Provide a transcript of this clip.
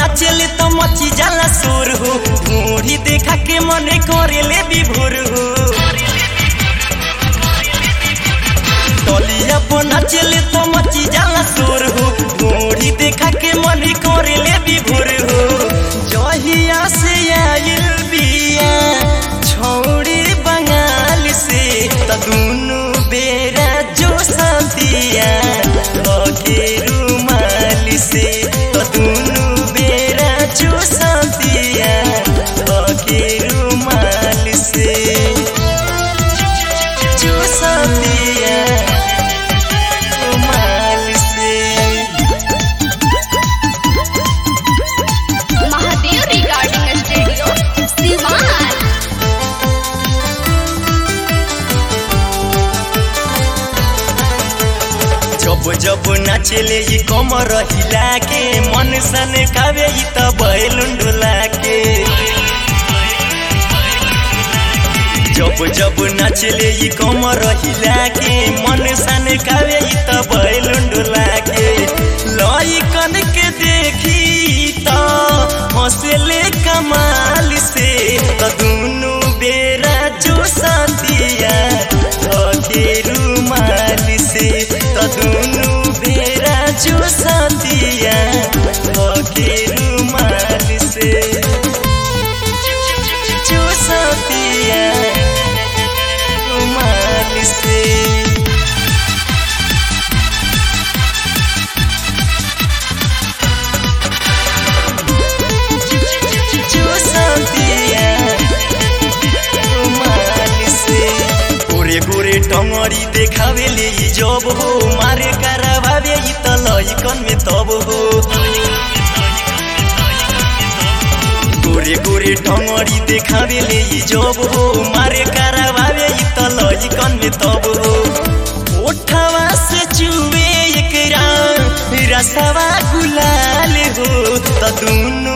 नाचेले तो मची जाला शोर हो, मोड़ी देखा के मने करेले विभोर हो। तलिया पर नाचेले तो मची जाला शोर हो, मोड़ी देखा के मने करेले विभोर हो। जहिया से आइल बिया छोड़ी बंगाल से, त दुनु बेरा जो साथिया लगे रुमाल से, त दुनु बेरा जो साथिया लगे रुमाल से, जो साथिया रुमाल से। Mahadev recording studio Siwan. जब जब नाचेले ये कमर हिला के, मन सन खावे ये त बैलून डोला के। जब जब नाचेले ये कमर हिला के, मन सन खावे ये त बैलून डोला के। लइकन के देखी त हंसले कमाल से, त दुनु बेरा जो साथिया लगे रुमाल से, त दुनु बेरा जो साथिया लगे रुमाल से, जो साथिया रुमाल से। जो साथिया रुमाल से। गोरे गोरे टंगड़ी देखावेले ई जब हो, मारे करावे ई त लइकन में तब हो। गोरे गोरे टंगड़ी देखावेले ई जब हो, मारे करावे ई त लइकन में तब हो। ओठवा से चुवे एकरा रसवा गुलाल हो, त दुनु